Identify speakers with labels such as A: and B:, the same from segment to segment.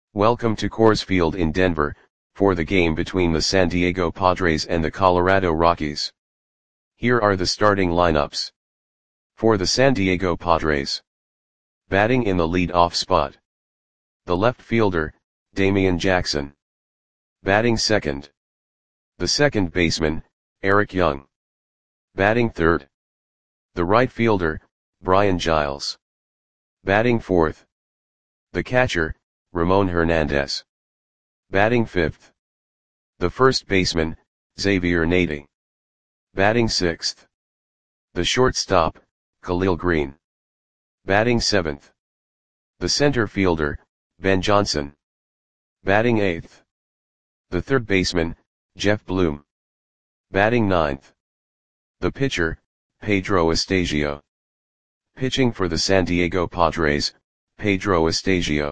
A: Welcome to Coors Field in Denver, for the game between the San Diego Padres and the Colorado Rockies. Here are the starting lineups. For the San Diego Padres. Batting in the lead-off spot. The left fielder, Damian Jackson. Batting second. The second baseman, Eric Young. Batting third. The right fielder, Brian Giles. Batting fourth. The catcher, Ramon Hernandez. Batting fifth. The first baseman, Xavier Nady. Batting sixth. The shortstop, Khalil Greene. Batting seventh. The center fielder, Ben Johnson. Batting eighth. The third baseman, Jeff Bloom. Batting ninth. The pitcher, Pedro Estasio. Pitching for the San Diego Padres, Pedro Estasio.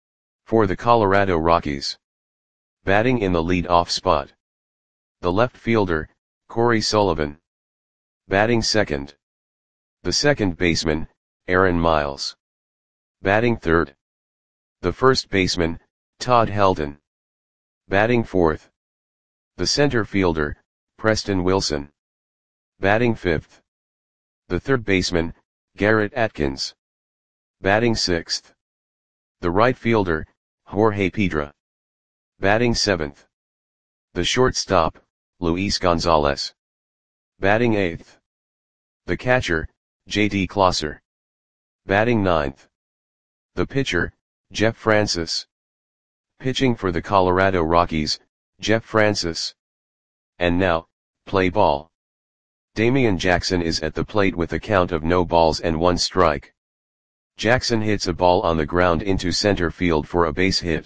A: For the Colorado Rockies. Batting in the lead-off spot. The left fielder, Corey Sullivan. Batting second. The second baseman, Aaron Miles. Batting third. The first baseman, Todd Helton. Batting fourth. The center fielder, Preston Wilson. Batting fifth. The third baseman, Garrett Atkins. Batting sixth. The right fielder, Jorge Pedra. Batting seventh. The shortstop, Luis Gonzalez. Batting eighth. The catcher, J.D. Klosser. Batting ninth. The pitcher, Jeff Francis. Pitching for the Colorado Rockies, Jeff Francis. And now, play ball. Damian Jackson is at the plate with a count of no balls and 1 strike. Jackson hits a ball on the ground into center field for a base hit.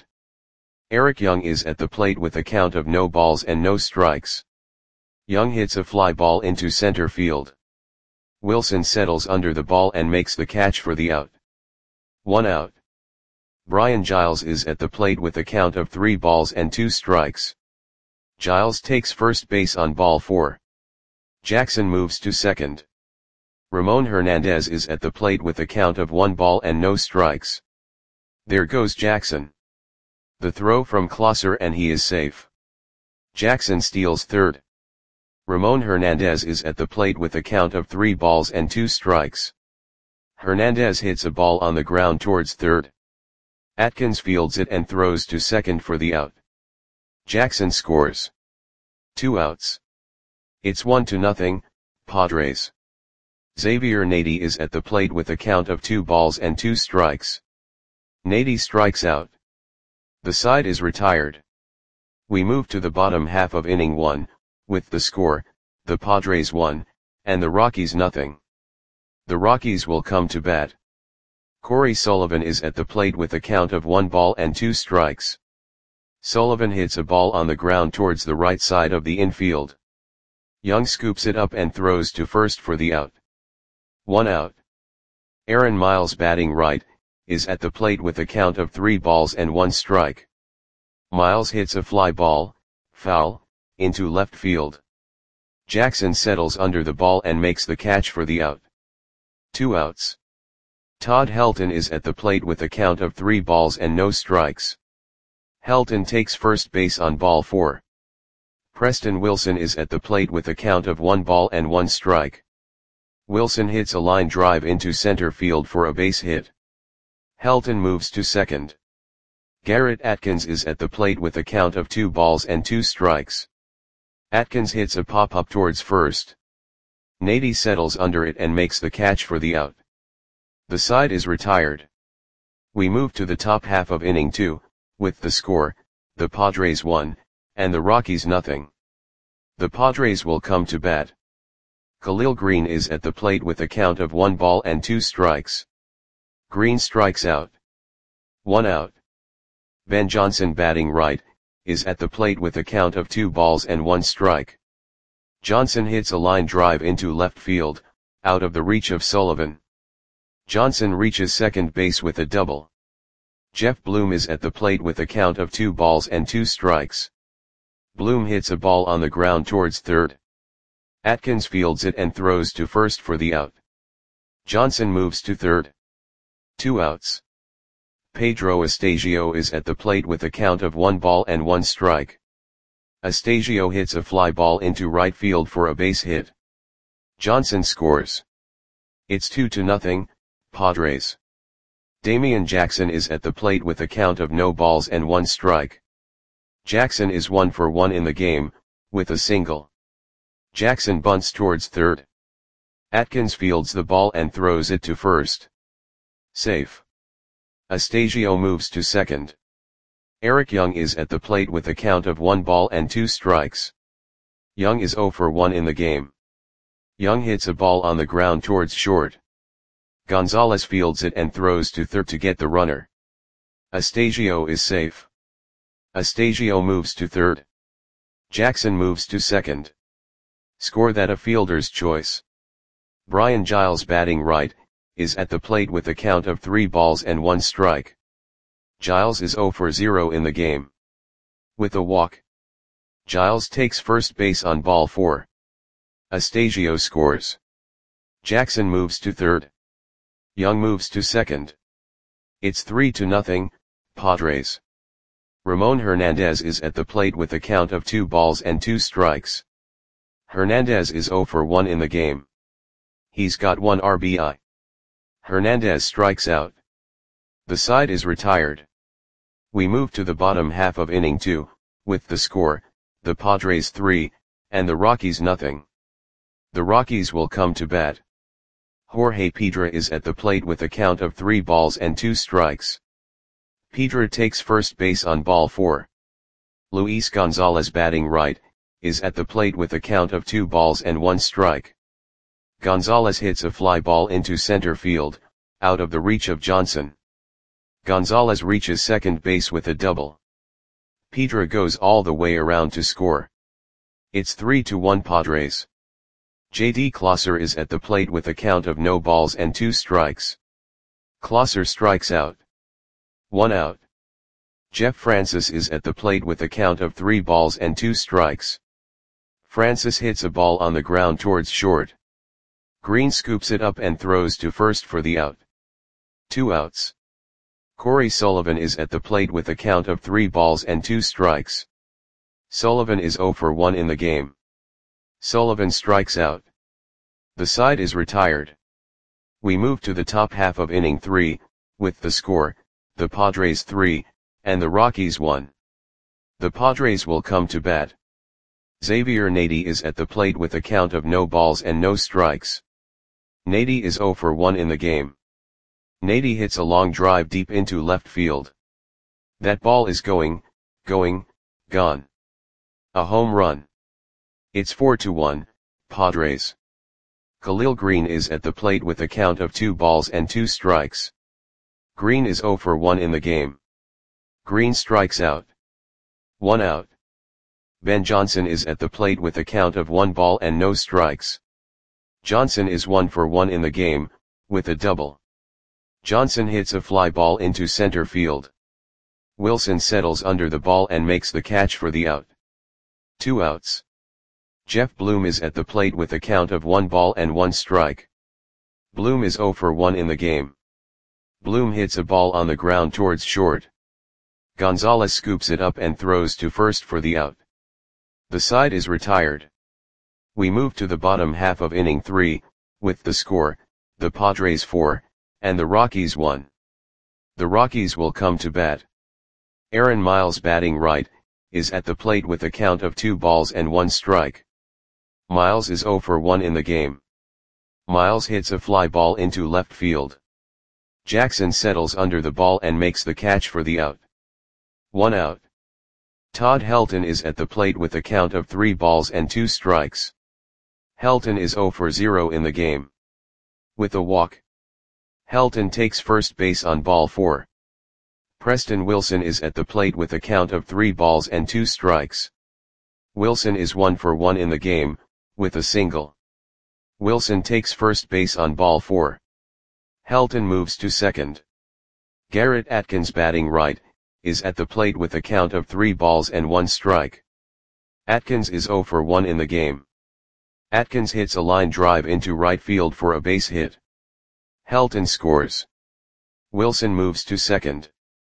A: Eric Young is at the plate with a count of no balls and no strikes. Young hits a fly ball into center field. Wilson settles under the ball and makes the catch for the out. 1 out. Brian Giles is at the plate with a count of 3 balls and 2 strikes. Giles takes first base on ball 4. Jackson moves to second. Ramon Hernandez is at the plate with a count of 1 ball and no strikes. There goes Jackson. The throw from Klosser and he is safe. Jackson steals third. Ramon Hernandez is at the plate with a count of 3 balls and 2 strikes. Hernandez hits a ball on the ground towards third. Atkins fields it and throws to second for the out. Jackson scores. 2 outs. It's 1-0, Padres. Xavier Nady is at the plate with a count of 2 balls and 2 strikes. Nady strikes out. The side is retired. We move to the bottom half of inning 1, with the score, the Padres 1, and the Rockies 0. The Rockies will come to bat. Corey Sullivan is at the plate with a count of 1 ball and 2 strikes. Sullivan hits a ball on the ground towards the right side of the infield. Young scoops it up and throws to first for the out. 1 out. Aaron Miles, batting right, is at the plate with a count of 3 balls and 1 strike. Miles hits a fly ball, foul, into left field. Jackson settles under the ball and makes the catch for the out. 2 outs. Todd Helton is at the plate with a count of 3 balls and no strikes. Helton takes first base on ball 4. Preston Wilson is at the plate with a count of 1 ball and 1 strike. Wilson hits a line drive into center field for a base hit. Helton moves to second. Garrett Atkins is at the plate with a count of 2 balls and 2 strikes. Atkins hits a pop-up towards first. Nady settles under it and makes the catch for the out. The side is retired. We move to the top half of inning 2, with the score, the Padres 1, and the Rockies 0. The Padres will come to bat. Khalil Greene is at the plate with a count of 1 ball and 2 strikes. Greene strikes out. 1 out. Ben Johnson, batting right, is at the plate with a count of 2 balls and 1 strike. Johnson hits a line drive into left field, out of the reach of Sullivan. Johnson reaches second base with a double. Jeff Bloom is at the plate with a count of 2 balls and 2 strikes. Bloom hits a ball on the ground towards third. Atkins fields it and throws to first for the out. Johnson moves to third. 2 outs. Pedro Astasio is at the plate with a count of 1 ball and 1 strike. Astasio hits a fly ball into right field for a base hit. Johnson scores. It's 2-0, Padres. Damian Jackson is at the plate with a count of no balls and 1 strike. Jackson is 1 for 1 in the game, with a single. Jackson bunts towards third. Atkins fields the ball and throws it to first. Safe. Astasio moves to second. Eric Young is at the plate with a count of 1 ball and 2 strikes. Young is 0 for 1 in the game. Young hits a ball on the ground towards short. Gonzalez fields it and throws to third to get the runner. Astasio is safe. Astasio moves to third. Jackson moves to second. Score that a fielder's choice. Brian Giles batting right, is at the plate with a count of 3 balls and 1 strike. Giles is 0 for 0 in the game. With a walk. Giles takes first base on ball 4. Astasio scores. Jackson moves to third. Young moves to second. It's 3-0, Padres. Ramon Hernandez is at the plate with a count of 2 balls and 2 strikes. Hernandez is 0 for 1 in the game. He's got 1 RBI. Hernandez strikes out. The side is retired. We move to the bottom half of inning 2, with the score, the Padres 3, and the Rockies nothing. The Rockies will come to bat. Jorge Pedra is at the plate with a count of 3 balls and 2 strikes. Pedra takes first base on ball 4. Luis Gonzalez batting right, is at the plate with a count of 2 balls and 1 strike. Gonzalez hits a fly ball into center field, out of the reach of Johnson. Gonzalez reaches second base with a double. Pedra goes all the way around to score. It's 3-1 Padres. J.D. Klosser is at the plate with a count of no balls and 2 strikes. Klosser strikes out. 1 out. Jeff Francis is at the plate with a count of 3 balls and 2 strikes. Francis hits a ball on the ground towards short. Green scoops it up and throws to first for the out. 2 outs. Corey Sullivan is at the plate with a count of 3 balls and 2 strikes. Sullivan is 0 for 1 in the game. Sullivan strikes out. The side is retired. We move to the top half of inning 3, with the score, the Padres 3, and the Rockies 1. The Padres will come to bat. Xavier Nady is at the plate with a count of no balls and no strikes. Nady is 0 for 1 in the game. Nady hits a long drive deep into left field. That ball is gone. A home run. It's 4-1, Padres. Khalil Green is at the plate with a count of 2 balls and 2 strikes. Green is 0 for 1 in the game. Green strikes out. 1 out. Ben Johnson is at the plate with a count of 1 ball and no strikes. Johnson is 1 for 1 in the game, with a double. Johnson hits a fly ball into center field. Wilson settles under the ball and makes the catch for the out. 2 outs. Jeff Bloom is at the plate with a count of 1 ball and 1 strike. Bloom is 0 for 1 in the game. Bloom hits a ball on the ground towards short. Gonzalez scoops it up and throws to first for the out. The side is retired. We move to the bottom half of inning 3, with the score, the Padres 4, and the Rockies 1. The Rockies will come to bat. Aaron Miles batting right, is at the plate with a count of 2 balls and 1 strike. Miles is 0 for 1 in the game. Miles hits a fly ball into left field. Jackson settles under the ball and makes the catch for the out. 1 out. Todd Helton is at the plate with a count of 3 balls and 2 strikes. Helton is 0 for 0 in the game. With a walk. Helton takes first base on ball 4. Preston Wilson is at the plate with a count of 3 balls and 2 strikes. Wilson is 1 for 1 in the game, with a single. Wilson takes first base on ball 4. Helton moves to second. Garrett Atkins batting right, is at the plate with a count of 3 balls and 1 strike. Atkins is 0 for 1 in the game. Atkins hits a line drive into right field for a base hit. Helton scores. Wilson moves to second.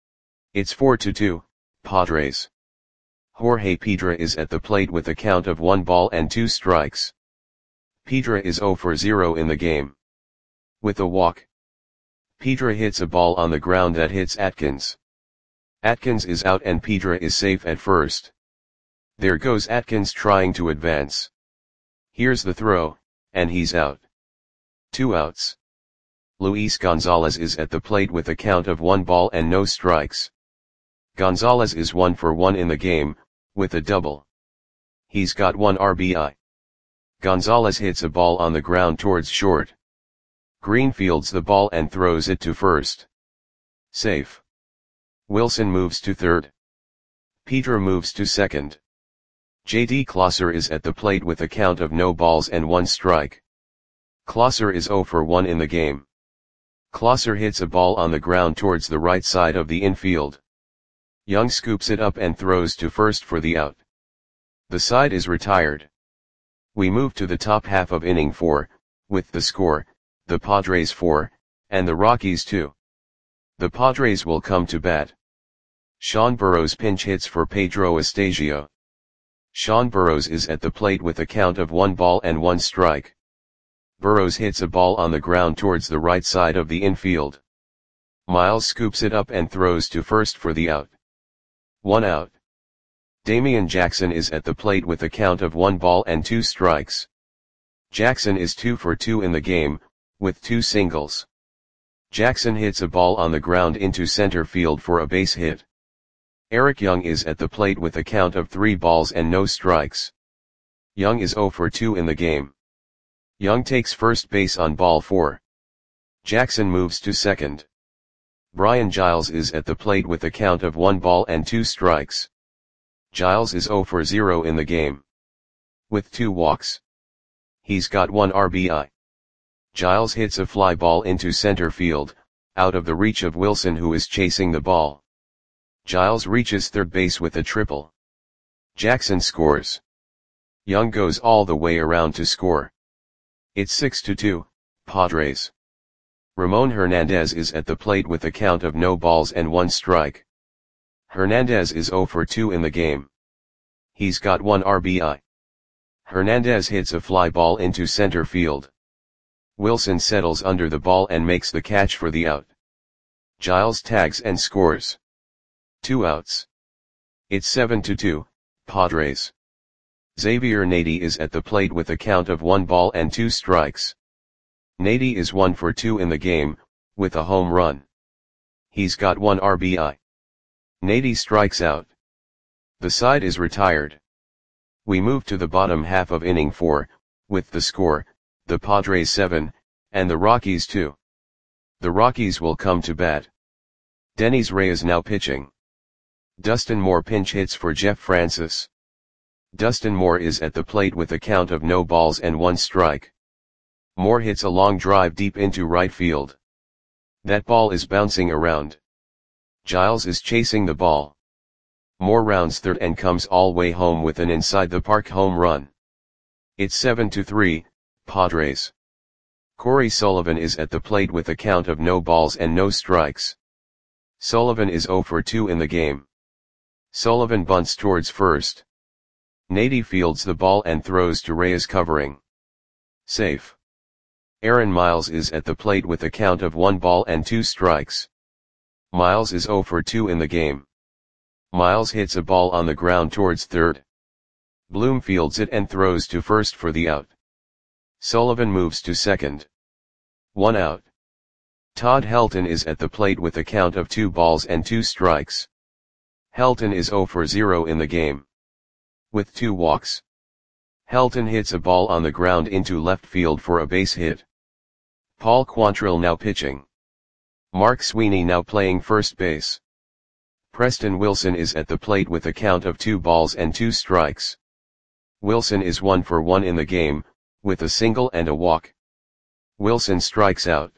A: It's 4-2, Padres. Jorge Pedra is at the plate with a count of 1 ball and 2 strikes. Pedra is 0 for 0 in the game. With a walk. Pedra hits a ball on the ground that hits Atkins. Atkins is out and Pedra is safe at first. There goes Atkins trying to advance. Here's the throw, and he's out. 2 outs. Luis Gonzalez is at the plate with a count of 1 ball and no strikes. Gonzalez is 1 for 1 in the game, with a double. He's got 1 RBI. Gonzalez hits a ball on the ground towards short. Green fields the ball and throws it to first. Safe. Wilson moves to third. Pedra moves to second. J.D. Klosser is at the plate with a count of no balls and 1 strike. Klosser is 0 for 1 in the game. Klosser hits a ball on the ground towards the right side of the infield. Young scoops it up and throws to first for the out. The side is retired. We move to the top half of inning 4, with the score, the Padres 4, and the Rockies 2. The Padres will come to bat. Sean Burrows pinch hits for Pedro Estasio. Sean Burrows is at the plate with a count of 1 ball and 1 strike. Burrows hits a ball on the ground towards the right side of the infield. Miles scoops it up and throws to first for the out. 1 out. Damian Jackson is at the plate with a count of 1 ball and 2 strikes. Jackson is 2 for 2 in the game, with 2 singles. Jackson hits a ball on the ground into center field for a base hit. Eric Young is at the plate with a count of 3 balls and no strikes. Young is 0 for 2 in the game. Young takes first base on ball 4. Jackson moves to second. Brian Giles is at the plate with a count of 1 ball and 2 strikes. Giles is 0 for 0 in the game. With 2 walks. He's got 1 RBI. Giles hits a fly ball into center field, out of the reach of Wilson who is chasing the ball. Giles reaches third base with a triple. Jackson scores. Young goes all the way around to score. It's 6-2, Padres. Ramon Hernandez is at the plate with a count of no balls and 1 strike. Hernandez is 0 for 2 in the game. He's got 1 RBI. Hernandez hits a fly ball into center field. Wilson settles under the ball and makes the catch for the out. Giles tags and scores. 2 outs. It's 7-2, Padres. Xavier Nady is at the plate with a count of 1 ball and 2 strikes. Nady is 1 for 2 in the game, with a home run. He's got 1 RBI. Nady strikes out. The side is retired. We move to the bottom half of inning 4, with the score, the Padres 7, and the Rockies 2. The Rockies will come to bat. Dennis Reyes now pitching. Dustin Moore pinch hits for Jeff Francis. Dustin Moore is at the plate with a count of no balls and 1 strike. Moore hits a long drive deep into right field. That ball is bouncing around. Giles is chasing the ball. Moore rounds third and comes all way home with an inside the park home run. It's 7-3, Padres. Corey Sullivan is at the plate with a count of no balls and no strikes. Sullivan is 0 for 2 in the game. Sullivan bunts towards first. Nady fields the ball and throws to Reyes covering. Safe. Aaron Miles is at the plate with a count of 1 ball and 2 strikes. Miles is 0 for 2 in the game. Miles hits a ball on the ground towards third. Bloom fields it and throws to first for the out. Sullivan moves to second. 1 out. Todd Helton is at the plate with a count of 2 balls and 2 strikes. Helton is 0 for 0 in the game. With 2 walks. Helton hits a ball on the ground into left field for a base hit. Paul Quantrill now pitching. Mark Sweeney now playing first base. Preston Wilson is at the plate with a count of 2 balls and 2 strikes. Wilson is 1 for 1 in the game, with a single and a walk. Wilson strikes out.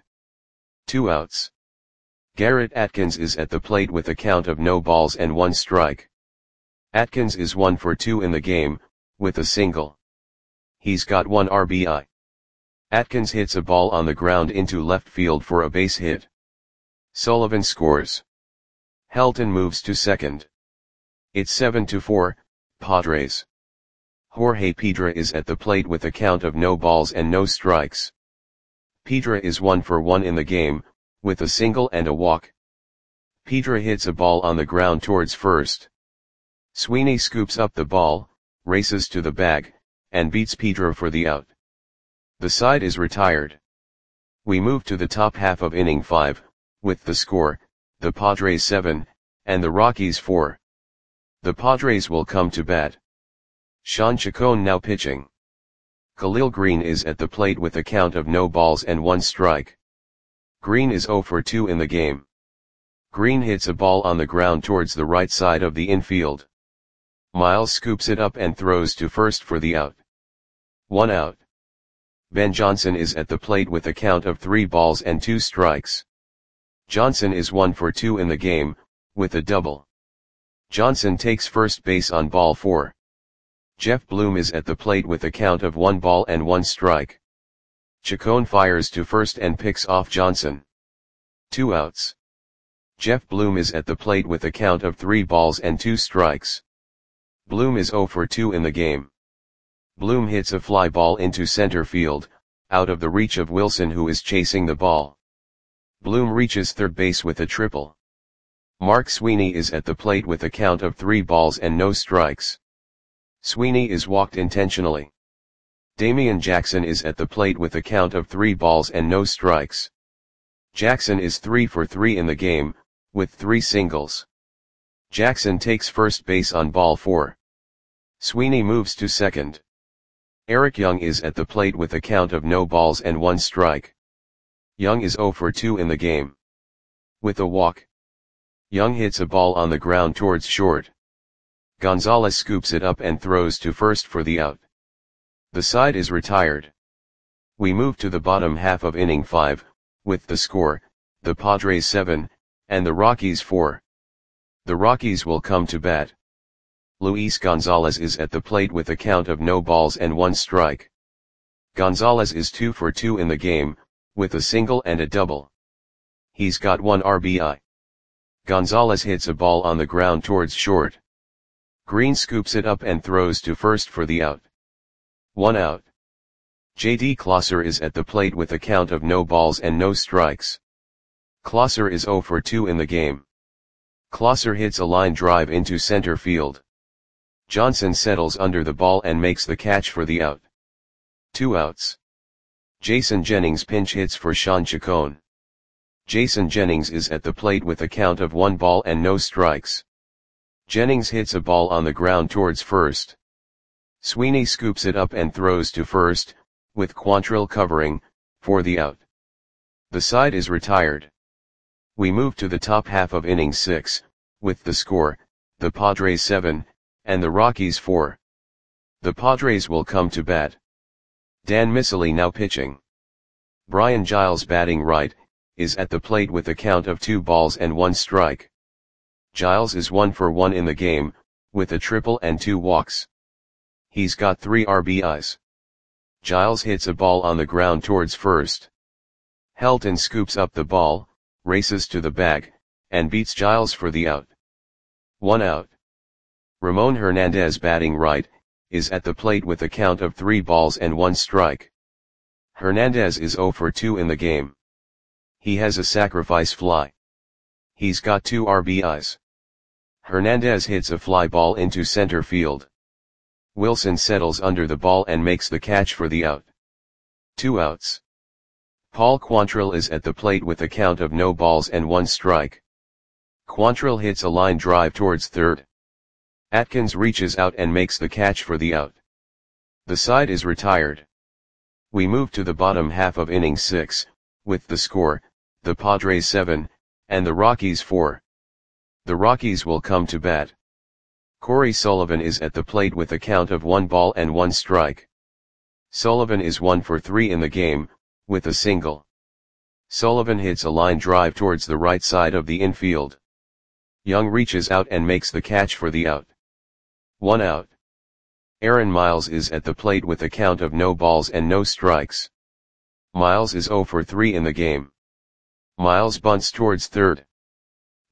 A: 2 outs. Garrett Atkins is at the plate with a count of no balls and 1 strike. Atkins is 1 for 2 in the game, with a single. He's got 1 RBI. Atkins hits a ball on the ground into left field for a base hit. Sullivan scores. Helton moves to second. It's 7-4, Padres. Jorge Pedra is at the plate with a count of no balls and no strikes. Pedra is 1 for 1 in the game, with a single and a walk. Pedra hits a ball on the ground towards first. Sweeney scoops up the ball, races to the bag, and beats Pedra for the out. The side is retired. We move to the top half of inning 5, with the score, the Padres 7, and the Rockies 4. The Padres will come to bat. Sean Chacon now pitching. Khalil Green is at the plate with a count of no balls and 1 strike. Green is 0 for 2 in the game. Green hits a ball on the ground towards the right side of the infield. Miles scoops it up and throws to first for the out. 1 out. Ben Johnson is at the plate with a count of 3 balls and 2 strikes. Johnson is 1 for 2 in the game, with a double. Johnson takes first base on ball 4. Jeff Bloom is at the plate with a count of 1 ball and 1 strike. Chacon fires to first and picks off Johnson. 2 outs. Jeff Bloom is at the plate with a count of 3 balls and 2 strikes. Bloom is 0 for 2 in the game. Bloom hits a fly ball into center field, out of the reach of Wilson, who is chasing the ball. Bloom reaches third base with a triple. Mark Sweeney is at the plate with a count of 3 balls and no strikes. Sweeney is walked intentionally. Damian Jackson is at the plate with a count of 3 balls and no strikes. Jackson is 3 for 3 in the game, with 3 singles. Jackson takes first base on ball 4. Sweeney moves to second. Eric Young is at the plate with a count of no balls and 1 strike. Young is 0 for 2 in the game. With a walk. Young hits a ball on the ground towards short. Gonzalez scoops it up and throws to first for the out. The side is retired. We move to the bottom half of inning 5, with the score, the Padres 7, and the Rockies 4. The Rockies will come to bat. Luis Gonzalez is at the plate with a count of no balls and 1 strike. Gonzalez is 2 for 2 in the game, with a single and a double. He's got 1 RBI. Gonzalez hits a ball on the ground towards short. Green scoops it up and throws to first for the out. 1 out. J.D. Klosser is at the plate with a count of no balls and no strikes. Klosser is 0 for 2 in the game. Klosser hits a line drive into center field. Johnson settles under the ball and makes the catch for the out. 2 outs. Jason Jennings pinch hits for Sean Chacon. Jason Jennings is at the plate with a count of 1 ball and no strikes. Jennings hits a ball on the ground towards first. Sweeney scoops it up and throws to first, with Quantrill covering, for the out. The side is retired. We move to the top half of inning 6, with the score, the Padres 7, and the Rockies 4. The Padres will come to bat. Dan Miceli now pitching. Brian Giles batting right, is at the plate with a count of 2 balls and 1 strike. Giles is 1 for 1 in the game, with a triple and 2 walks. He's got 3 RBIs. Giles hits a ball on the ground towards first. Helton scoops up the ball, races to the bag, and beats Giles for the out. 1 out. Ramon Hernandez batting right, is at the plate with a count of 3 balls and 1 strike. Hernandez is 0 for 2 in the game. He has a sacrifice fly. He's got 2 RBIs. Hernandez hits a fly ball into center field. Wilson settles under the ball and makes the catch for the out. 2 outs. Paul Quantrill is at the plate with a count of no balls and 1 strike. Quantrill hits a line drive towards third. Atkins reaches out and makes the catch for the out. The side is retired. We move to the bottom half of inning 6, with the score, the Padres 7, and the Rockies 4. The Rockies will come to bat. Corey Sullivan is at the plate with a count of 1 ball and 1 strike. Sullivan is 1 for 3 in the game, with a single. Sullivan hits a line drive towards the right side of the infield. Young reaches out and makes the catch for the out. 1 out. Aaron Miles is at the plate with a count of no balls and no strikes. Miles is 0 for 3 in the game. Miles bunts towards third.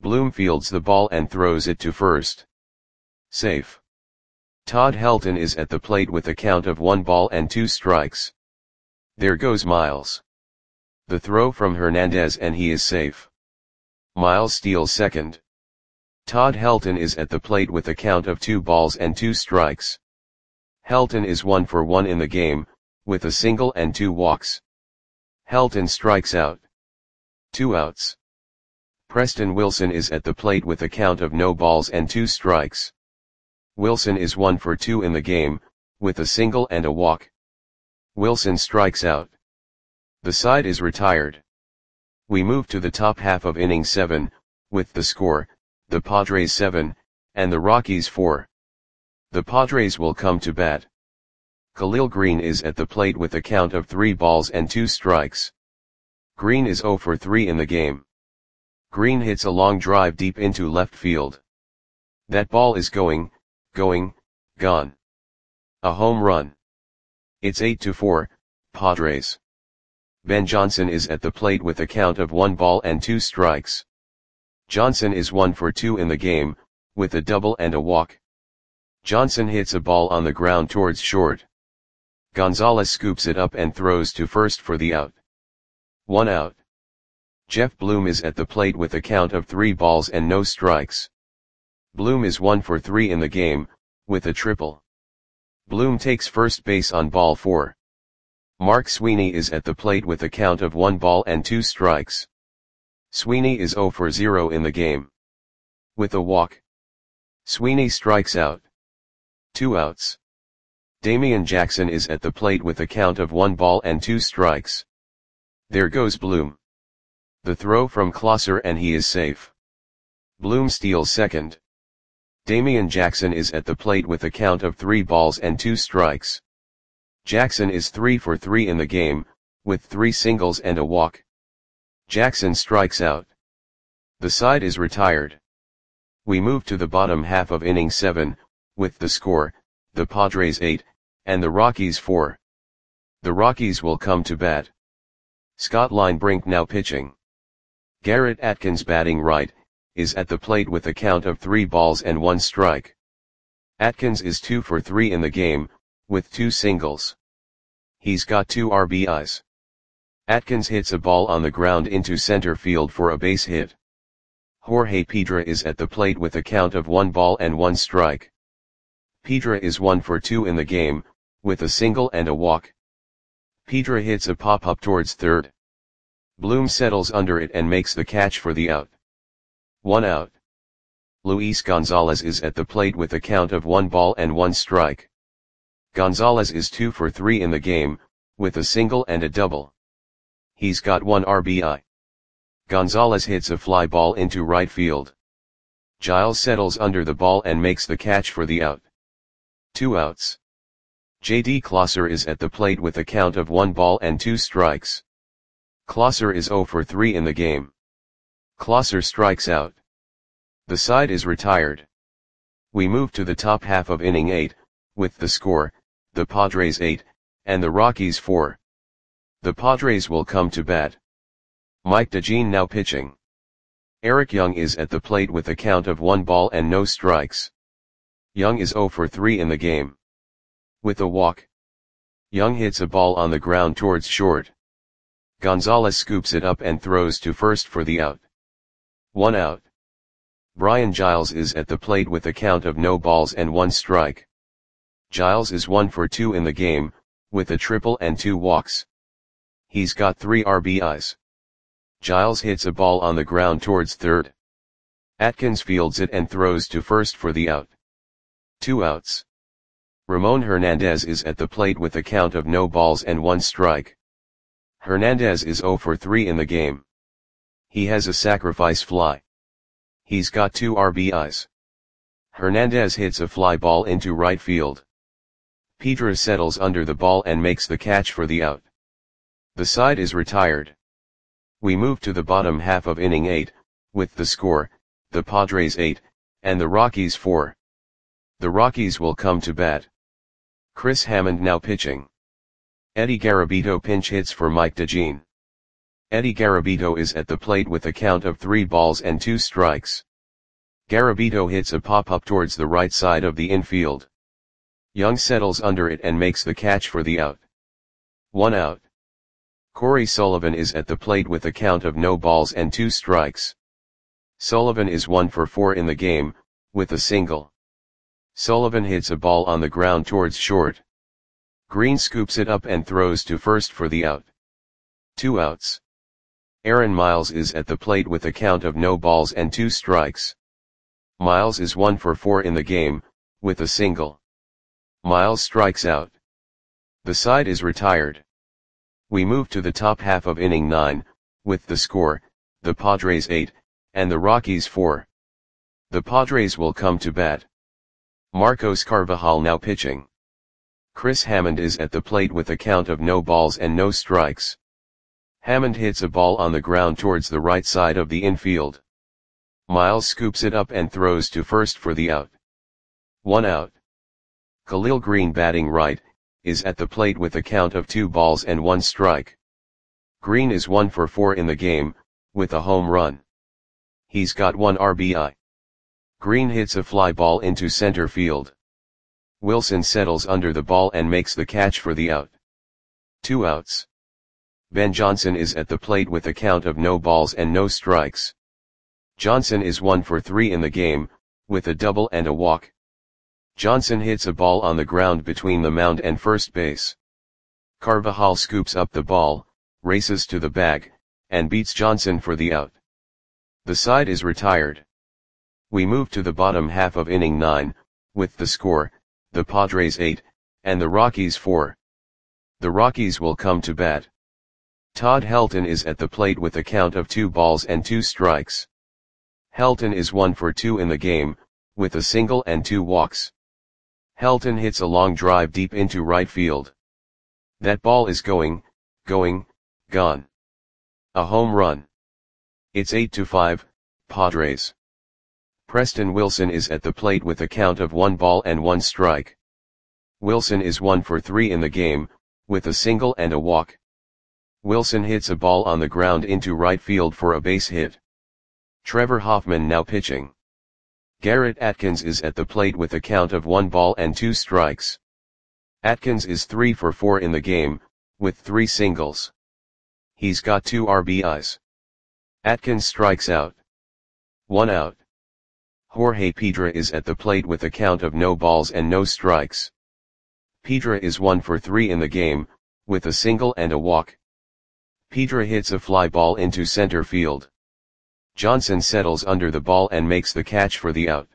A: Bloom fields the ball and throws it to first. Safe. Todd Helton is at the plate with a count of 1 ball and 2 strikes. There goes Miles. The throw from Hernandez and he is safe. Miles steals second. Todd Helton is at the plate with a count of 2 balls and 2 strikes. Helton is 1 for 1 in the game, with a single and 2 walks. Helton strikes out. 2 outs. Preston Wilson is at the plate with a count of no balls and 2 strikes. Wilson is 1 for 2 in the game, with a single and a walk. Wilson strikes out. The side is retired. We move to the top half of inning 7, with the score, the Padres 7, and the Rockies 4. The Padres will come to bat. Khalil Greene is at the plate with a count of 3 balls and 2 strikes. Greene is 0 for 3 in the game. Greene hits a long drive deep into left field. That ball is gone. A home run. It's 8-4, Padres. Ben Johnson is at the plate with a count of 1 ball and 2 strikes. Johnson is 1 for 2 in the game, with a double and a walk. Johnson hits a ball on the ground towards short. Gonzalez scoops it up and throws to first for the out. 1 out. Jeff Bloom is at the plate with a count of 3 balls and no strikes. Bloom is 1 for 3 in the game, with a triple. Bloom takes first base on ball 4. Mark Sweeney is at the plate with a count of 1 ball and 2 strikes. Sweeney is 0 for 0 in the game. With a walk. Sweeney strikes out. 2 outs. Damian Jackson is at the plate with a count of 1 ball and 2 strikes. There goes Bloom. The throw from Closser and he is safe. Bloom steals second. Damian Jackson is at the plate with a count of 3 balls and 2 strikes. Jackson is 3 for 3 in the game, with 3 singles and a walk. Jackson strikes out. The side is retired. We move to the bottom half of inning 7, with the score, the Padres 8, and the Rockies 4. The Rockies will come to bat. Scott Linebrink now pitching. Garrett Atkins batting right, is at the plate with a count of 3 balls and 1 strike. Atkins is 2 for 3 in the game, with 2 singles. He's got 2 RBIs. Atkins hits a ball on the ground into center field for a base hit. Jorge Pedra is at the plate with a count of 1 ball and 1 strike. Pedra is 1 for 2 in the game, with a single and a walk. Pedra hits a pop-up towards third. Bloom settles under it and makes the catch for the out. 1 out. Luis Gonzalez is at the plate with a count of 1 ball and 1 strike. Gonzalez is 2 for 3 in the game, with a single and a double. He's got 1 RBI. Gonzalez hits a fly ball into right field. Giles settles under the ball and makes the catch for the out. 2 outs. J.D. Closser is at the plate with a count of 1 ball and 2 strikes. Closser is 0 for 3 in the game. Closser strikes out. The side is retired. We move to the top half of inning 8, with the score, the Padres 8, and the Rockies 4. The Padres will come to bat. Mike DeJean now pitching. Eric Young is at the plate with a count of 1 ball and no strikes. Young is 0 for 3 in the game. With a walk. Young hits a ball on the ground towards short. Gonzalez scoops it up and throws to first for the out. 1 out. Brian Giles is at the plate with a count of no balls and 1 strike. Giles is 1 for 2 in the game, with a triple and 2 walks. He's got 3 RBIs. Giles hits a ball on the ground towards third. Atkins fields it and throws to first for the out. 2 outs. Ramon Hernandez is at the plate with a count of no balls and 1 strike. Hernandez is 0 for 3 in the game. He has a sacrifice fly. He's got 2 RBIs. Hernandez hits a fly ball into right field. Pedra settles under the ball and makes the catch for the out. The side is retired. We move to the bottom half of inning 8, with the score, the Padres 8, and the Rockies 4. The Rockies will come to bat. Chris Hammond now pitching. Eddie Garabito pinch hits for Mike DeJean. Eddie Garabito is at the plate with a count of 3 balls and 2 strikes. Garabito hits a pop-up towards the right side of the infield. Young settles under it and makes the catch for the out. 1 out. Corey Sullivan is at the plate with a count of no balls and 2 strikes. Sullivan is 1 for 4 in the game, with a single. Sullivan hits a ball on the ground towards short. Green scoops it up and throws to first for the out. 2 outs. Aaron Miles is at the plate with a count of no balls and 2 strikes. Miles is 1 for 4 in the game, with a single. Miles strikes out. The side is retired. We move to the top half of inning 9, with the score, the Padres 8, and the Rockies 4. The Padres will come to bat. Marcos Carvajal now pitching. Chris Hammond is at the plate with a count of no balls and no strikes. Hammond hits a ball on the ground towards the right side of the infield. Miles scoops it up and throws to first for the out. 1 out. Khalil Green, batting right, is at the plate with a count of 2 balls and 1 strike. Green is 1 for 4 in the game, with a home run. He's got 1 RBI. Green hits a fly ball into center field. Wilson settles under the ball and makes the catch for the out. 2 outs. Ben Johnson is at the plate with a count of no balls and no strikes. Johnson is 1 for 3 in the game, with a double and a walk. Johnson hits a ball on the ground between the mound and first base. Carvajal scoops up the ball, races to the bag, and beats Johnson for the out. The side is retired. We move to the bottom half of inning 9, with the score, the Padres 8, and the Rockies 4. The Rockies will come to bat. Todd Helton is at the plate with a count of 2 balls and 2 strikes. Helton is 1 for 2 in the game, with a single and 2 walks. Helton hits a long drive deep into right field. That ball is gone. A home run. It's 8-5, Padres. Preston Wilson is at the plate with a count of 1 ball and 1 strike. Wilson is 1 for 3 in the game, with a single and a walk. Wilson hits a ball on the ground into right field for a base hit. Trevor Hoffman now pitching. Garrett Atkins is at the plate with a count of 1 ball and 2 strikes. Atkins is 3 for 4 in the game, with 3 singles. He's got 2 RBIs. Atkins strikes out. 1 out. Jorge Pedra is at the plate with a count of no balls and no strikes. Pedra is 1 for 3 in the game, with a single and a walk. Pedra hits a fly ball into center field. Johnson settles under the ball and makes the catch for the out.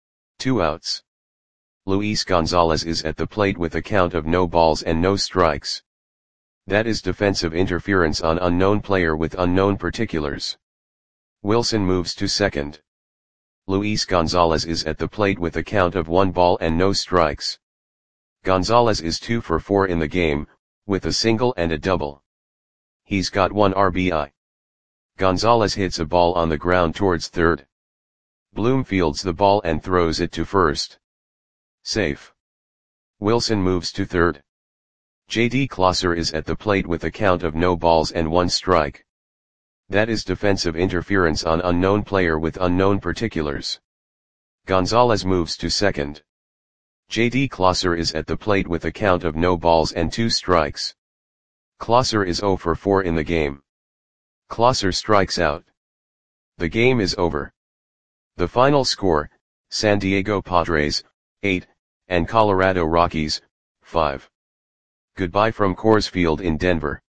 A: 2 outs. Luis Gonzalez is at the plate with a count of no balls and no strikes. That is defensive interference on unknown player with unknown particulars. Wilson moves to second. Luis Gonzalez is at the plate with a count of 1 ball and no strikes. Gonzalez is 2 for 4 in the game, with a single and a double. He's got 1 RBI. Gonzalez hits a ball on the ground towards third. Bloom fields the ball and throws it to first. Safe. Wilson moves to third. J.D. Klosser is at the plate with a count of no balls and 1 strike. That is defensive interference on unknown player with unknown particulars. Gonzalez moves to second. J.D. Klosser is at the plate with a count of no balls and 2 strikes. Klosser is 0 for 4 in the game. Klosser strikes out. The game is over. The final score, San Diego Padres, 8, and Colorado Rockies, 5. Goodbye from Coors Field in Denver.